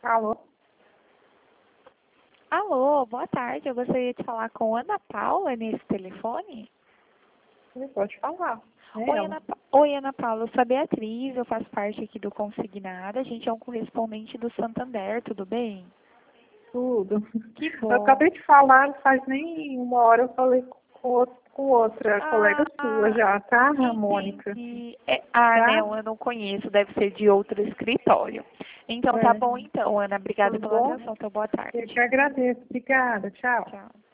Alô? Alô, boa tarde. Eu gostaria de falar com Ana Paula nesse telefone. Você pode falar. Oi, Ana Paula. Eu sou a Beatriz, eu faço parte aqui do Consignado. A gente é um correspondente do Santander, tudo bem? Tudo. Que Eu bom. acabei de falar, não faz nem uma hora eu falei com outra colega sua já, tá, Mônica? Entendi. Tá? Não, eu não conheço, deve ser de outro escritório. Então, tá É. bom então, Ana. Obrigada Tudo pela bom? atenção. Então, boa Eu tarde. que agradeço. Obrigada. Tchau. Tchau.